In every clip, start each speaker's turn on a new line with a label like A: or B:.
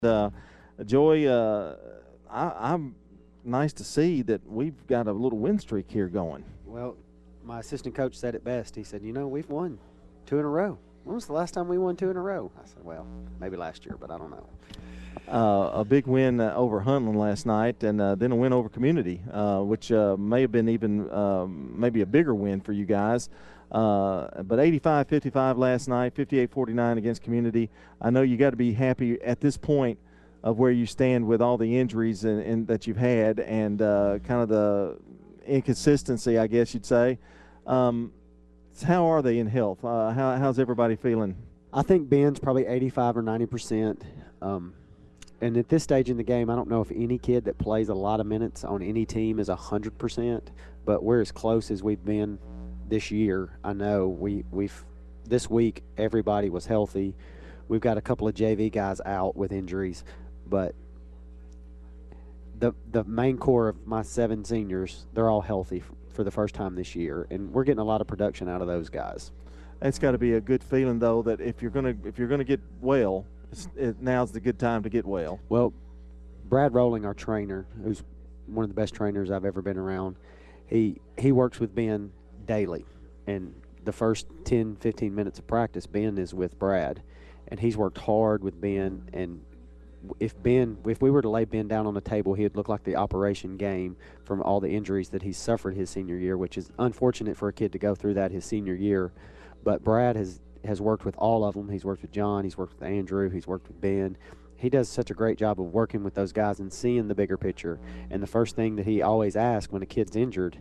A: Joy, I'm nice to see that we've got a little win streak here going.
B: Well, my assistant coach said it best. He said, we've won 2 in a row. When was the last time we won 2 in a row? I said, well, maybe last year, but I don't know.
A: A big win over Huntland last night, and then a win over Community, which may have been even maybe a bigger win for you guys. But 85-55 last night, 58-49 against Community. I know you got to be happy at this point of where you stand with all the injuries that you've had and kind of the inconsistency, I guess you'd say. How are they in health? How's everybody feeling?
B: I think Ben's probably 85 or 90%. And at this stage in the game, I don't know if any kid that plays a lot of minutes on any team is 100%, but we're as close as we've been this year. I know we've this week everybody was healthy. We've got a couple of JV guys out with injuries, but the main core of my 7 seniors, they're all healthy for the first time this year, and we're getting a lot of production out of those guys.
A: It's got to be a good feeling, though, that if you're gonna get well, now's the good time to get well.
B: Well, Brad Rowling, our trainer, who's one of the best trainers I've ever been around, he works with Ben daily. And the first 10, 15 minutes of practice, Ben is with Brad. And he's worked hard with Ben. And if we were to lay Ben down on the table, he'd look like the operation game from all the injuries that he suffered his senior year, which is unfortunate for a kid to go through that his senior year. But Brad has worked with all of them. He's worked with John. He's worked with Andrew. He's worked with Ben. He does such a great job of working with those guys and seeing the bigger picture. And the first thing that he always asks when a kid's injured,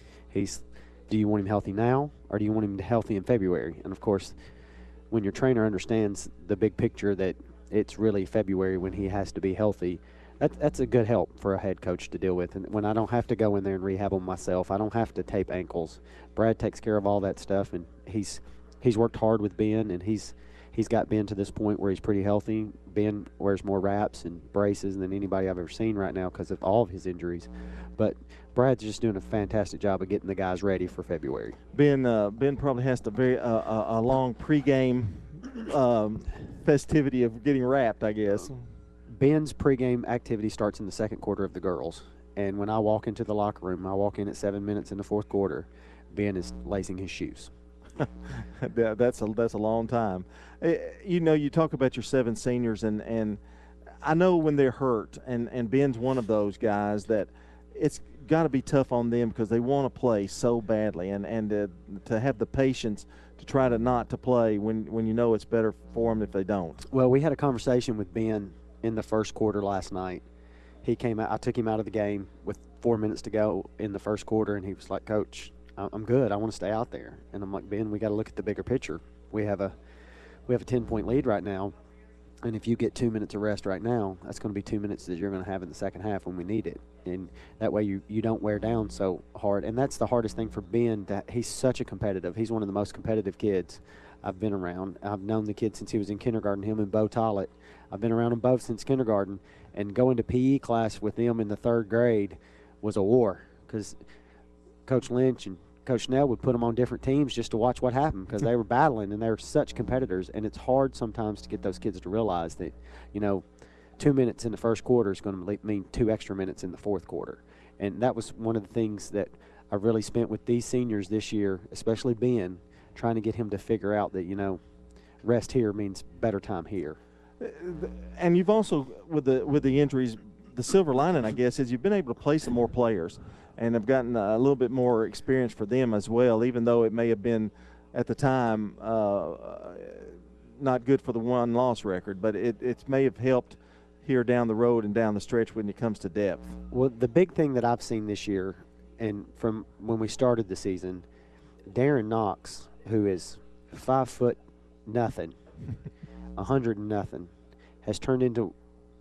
B: do you want him healthy now or do you want him healthy in February? And, of course, when your trainer understands the big picture that it's really February when he has to be healthy, that's a good help for a head coach to deal with. And when I don't have to go in there and rehab them myself, I don't have to tape ankles. Brad takes care of all that stuff, and he's worked hard with Ben, and he's got Ben to this point where he's pretty healthy. Ben wears more wraps and braces than anybody I've ever seen right now because of all of his injuries. But Brad's just doing a fantastic job of getting the guys ready for February.
A: Ben probably has a long pregame festivity of getting wrapped, I guess.
B: Ben's pregame activity starts in the second quarter of the girls. And when I walk into the locker room, I walk in at 7 minutes in the fourth quarter, Ben is lacing his shoes.
A: That's a long time. You talk about your 7 seniors, and I know when they're hurt, and Ben's one of those guys that it's got to be tough on them because they want to play so badly, and to have the patience to try to not to play when you know it's better for them if they don't.
B: Well, we had a conversation with Ben in the first quarter last night. He came out. I took him out of the game with 4 minutes to go in the first quarter, and he was like, "Coach, I'm good. I want to stay out there." And I'm like, "Ben, we got to look at the bigger picture. We have a 10-point lead right now, and if you get 2 minutes of rest right now, that's going to be 2 minutes that you're going to have in the second half when we need it. And that way you don't wear down so hard." And that's the hardest thing for Ben. He's such a competitive. He's one of the most competitive kids I've been around. I've known the kid since he was in kindergarten, him and Bo Tollett. I've been around them both since kindergarten, and going to PE class with them in the 3rd grade was a war because Coach Lynch and Coach Snell would put them on different teams just to watch what happened because they were battling, and they were such competitors. And it's hard sometimes to get those kids to realize that, 2 minutes in the first quarter is going to mean 2 extra minutes in the fourth quarter. And that was one of the things that I really spent with these seniors this year, especially Ben, trying to get him to figure out that, rest here means better time here.
A: And you've also, with the injuries, the silver lining, I guess, is you've been able to play some more players and have gotten a little bit more experience for them as well, even though it may have been at the time not good for the one-loss record, but it may have helped here down the road and down the stretch when it comes to depth.
B: Well, the big thing that I've seen this year, and from when we started the season, Darren Knox, who is 5 foot nothing, 100 and nothing, he's turned into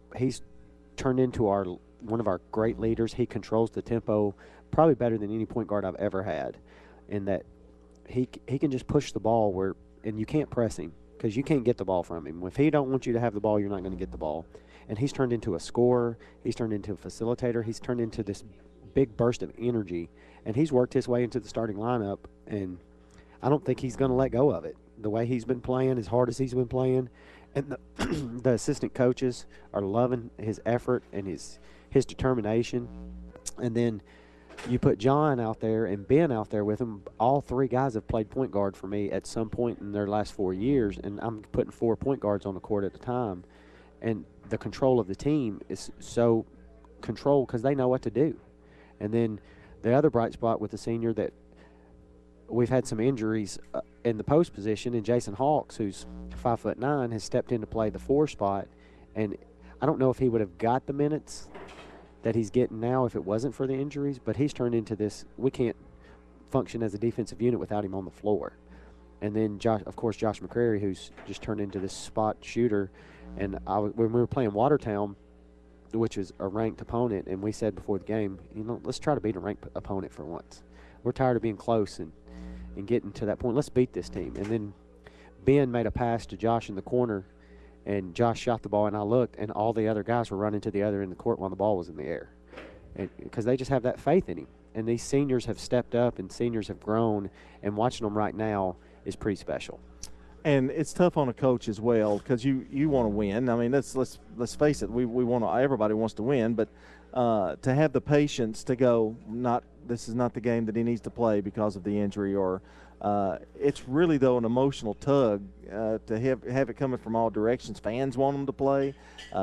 B: one of our great leaders. He controls the tempo probably better than any point guard I've ever had, in that he can just push the ball and you can't press him because you can't get the ball from him. If he don't want you to have the ball, you're not going to get the ball. And he's turned into a scorer. He's turned into a facilitator. He's turned into this big burst of energy, and he's worked his way into the starting lineup, and I don't think he's going to let go of it. The way he's been playing, as hard as he's been playing, And the assistant coaches are loving his effort and his determination. And then you put John out there and Ben out there with him. All three guys have played point guard for me at some point in their last 4 years, and I'm putting 4 point guards on the court at a time. And the control of the team is so controlled because they know what to do. And then the other bright spot with the senior that we've had some injuries in the post position, and Jason Hawks, who's 5'9", has stepped in to play the 4 spot. And I don't know if he would have got the minutes that he's getting now if it wasn't for the injuries, but he's turned into this. We can't function as a defensive unit without him on the floor. And then, Josh McCrary, who's just turned into this spot shooter. And when we were playing Watertown, which is a ranked opponent, and we said before the game, let's try to beat a ranked opponent for once. We're tired of being close and getting to that point. Let's beat this team. And then Ben made a pass to Josh in the corner, and Josh shot the ball, and I looked, and all the other guys were running to the other end of the court while the ball was in the air, because they just have that faith in him. And these seniors have stepped up, and seniors have grown, and watching them right now is pretty special.
A: And it's tough on a coach as well because you want to win. I mean, let's face it. We want to. Everybody wants to win, but to have the patience to go, this is not the game that he needs to play because of the injury, or it's really though an emotional tug to have it coming from all directions. Fans want them to play,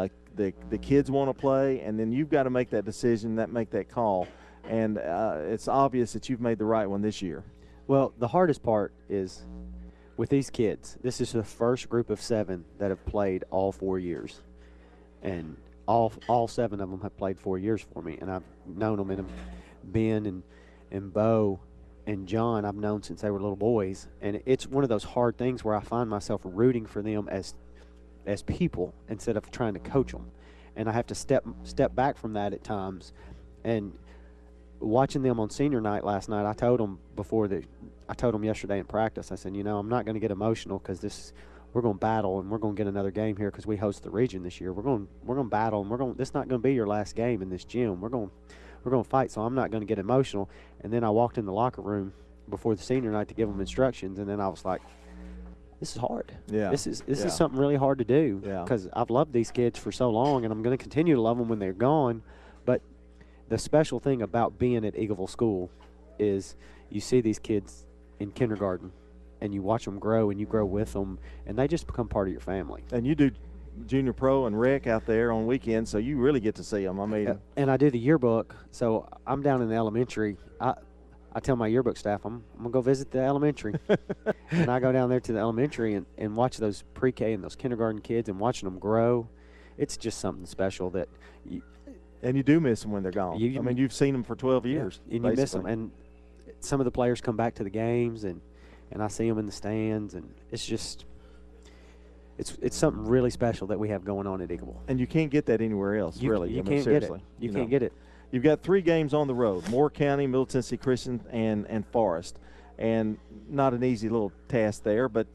A: the kids want to play, and then you've got to make that decision, make that call. And it's obvious that you've made the right one this year.
B: Well, the hardest part is with these kids. This is the first group of 7 that have played all 4 years, and all 7 of them have played 4 years for me, and I've known them. And Ben and Bo and John I've known since they were little boys, and it's one of those hard things where I find myself rooting for them as people instead of trying to coach them, and I have to step back from that at times. And watching them on senior night last night, I told them yesterday in practice, I said, I'm not going to get emotional because we're going to battle, and we're going to get another game here because we host the region this year. We're going to battle, and this is not going to be your last game in this gym. We're going to fight, so I'm not going to get emotional. And then I walked in the locker room before the senior night to give them instructions, and then I was like, this is hard.
A: Yeah.
B: This is something really hard to do because I've loved these kids for so long, and I'm going to continue to love them when they're gone. But the special thing about being at Eagleville School is you see these kids in kindergarten, and you watch them grow, and you grow with them, and they just become part of your family.
A: And you do junior pro and rec out there on weekends, so you really get to see them. I mean,
B: and I do the yearbook, so I'm down in the elementary. I tell my yearbook staff I'm gonna go visit the elementary, and I go down there to the elementary and watch those pre-K and those kindergarten kids and watching them grow. It's just something special that
A: and you do miss them when they're gone. I mean, you've seen them for 12 years.
B: And you miss them. And some of the players come back to the games, and I see them in the stands, and it's just it's something really special that we have going on at Eagleville.
A: And you can't get that anywhere else, really.
B: You can't get it. You can't get it.
A: You've got 3 games on the road: Moore County, Middle Tennessee Christian, and Forest. And not an easy little task there, but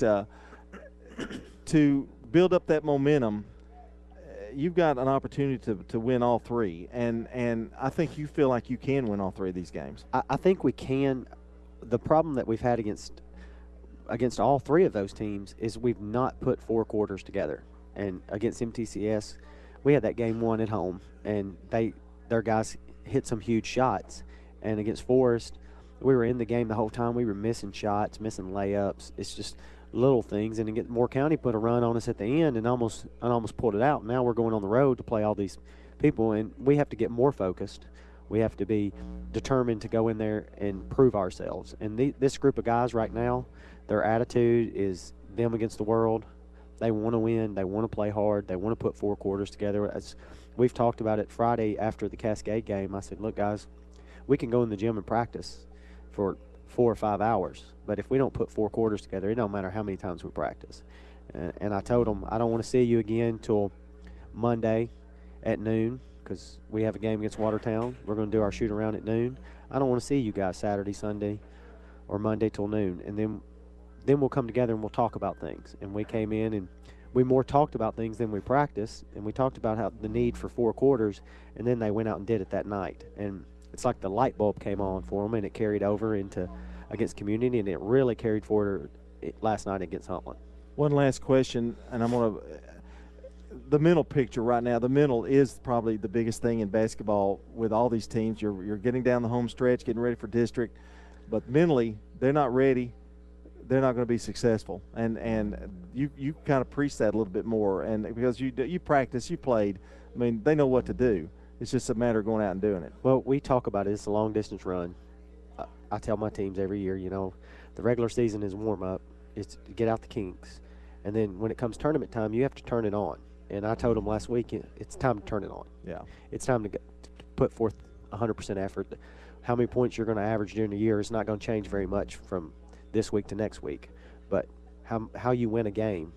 A: to build up that momentum, you've got an opportunity to win all 3, and I think you feel like you can win all 3 of these games.
B: I think we can. The problem that we've had against all 3 of those teams is we've not put 4 quarters together. And against MTCS, we had that game 1 at home, and their guys hit some huge shots. And against Forest, we were in the game the whole time. We were missing shots, missing layups. It's just little things. And again, Moore County put a run on us at the end and almost pulled it out. Now we're going on the road to play all these people, and we have to get more focused. We have to be determined to go in there and prove ourselves. And this group of guys right now, their attitude is them against the world. They want to win. They want to play hard. They want to put 4 quarters together. As we've talked about it Friday after the Cascade game, I said, look, guys, we can go in the gym and practice for 4 or 5 hours. But if we don't put 4 quarters together, it don't matter how many times we practice. And I told them, I don't want to see you again till Monday at noon because we have a game against Watertown. We're going to do our shoot-around at noon. I don't want to see you guys Saturday, Sunday, or Monday till noon. And then we'll come together and we'll talk about things. And we came in and we more talked about things than we practiced. And we talked about how the need for 4 quarters, and then they went out and did it that night. And it's like the light bulb came on for them, and it carried over into against Community, and it really carried forward last night against Huntland.
A: One last question, and I'm going to the mental picture right now. The mental is probably the biggest thing in basketball with all these teams. You're getting down the home stretch, getting ready for district, but mentally they're not ready. They're not going to be successful, and you kind of preach that a little bit more, and because you practice, you played. I mean, they know what to do. It's just a matter of going out and doing it.
B: Well, we talk about it. It's a long distance run. I tell my teams every year, the regular season is warm up. It's to get out the kinks, and then when it comes tournament time, you have to turn it on. And I told them last week, it's time to turn it on.
A: Yeah,
B: it's time to put forth 100% effort. How many points you're going to average during the year is not going to change very much from this week to next week, but how you win a game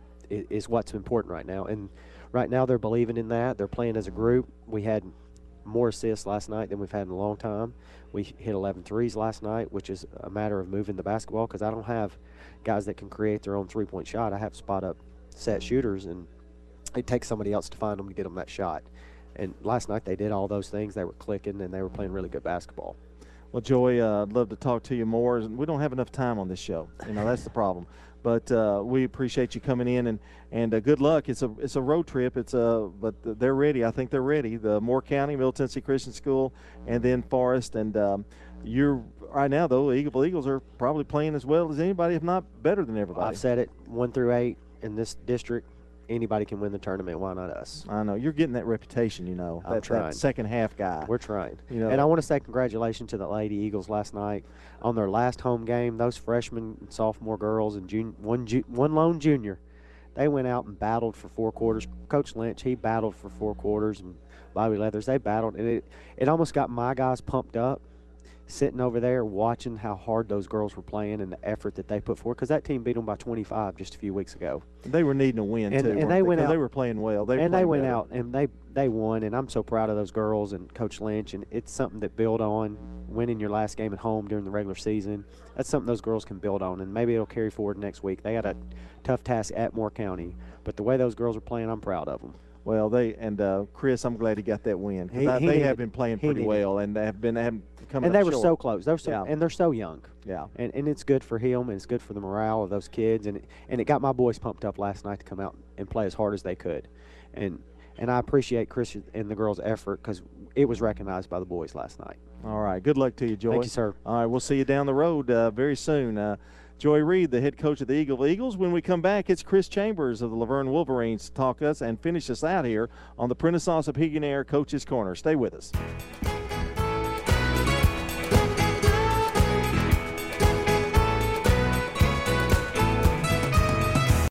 B: is what's important right now. And right now they're believing in that. They're playing as a group. We had more assists last night than we've had in a long time. We hit 11 threes last night, which is a matter of moving the basketball, because I don't have guys that can create their own three-point shot. I have spot-up set shooters, and it takes somebody else to find them to get them that shot. And last night they did all those things. They were clicking, and they were playing really good basketball.
A: Well, Joey, I'd love to talk to you more. We don't have enough time on this show. That's the problem. But we appreciate you coming in, and good luck. It's a road trip. But they're ready. I think they're ready. The Moore County, Middle Tennessee Christian School, and then Forest. And you're right now, though, the Eagles are probably playing as well as anybody, if not better than everybody.
B: I've said it, 1 through 8 in this district. Anybody can win the tournament. Why not us?
A: I know. You're getting that reputation,
B: I'm trying.
A: That second half guy.
B: We're trying. And I want to say congratulations to the Lady Eagles last night on their last home game. Those freshmen and sophomore girls and one lone junior, they went out and battled for 4 quarters. Coach Lynch, he battled for 4 quarters, and Bobby Leathers, they battled. And it almost got my guys pumped up, sitting over there watching how hard those girls were playing and the effort that they put forward, because that team beat them by 25 just a few weeks ago.
A: They were needing a win, too.
B: And they went out.
A: They were playing well. They went out,
B: and they won, and I'm so proud of those girls and Coach Lynch, and it's something that build on. Winning your last game at home during the regular season, that's something those girls can build on, and maybe it'll carry forward next week. They got a tough task at Moore County, but the way those girls are playing, I'm proud of them.
A: Well, Chris, I'm glad he got that win. They have been playing pretty well, and they have been coming.
B: And they were so close. And they're so young.
A: Yeah.
B: And it's good for him, and it's good for the morale of those kids, and it got my boys pumped up last night to come out and play as hard as they could, and I appreciate Chris and the girls' effort, because it was recognized by the boys last night.
A: All right. Good luck to you, Joey.
B: Thank you, sir.
A: All right. We'll see you down the road very soon. Joey Reed, the head coach of the Eagles. When we come back, it's Chris Chambers of the Laverne Wolverines to talk us and finish us out here on the Prentice Allsup Heating & Air Coach's Corner. Stay with us.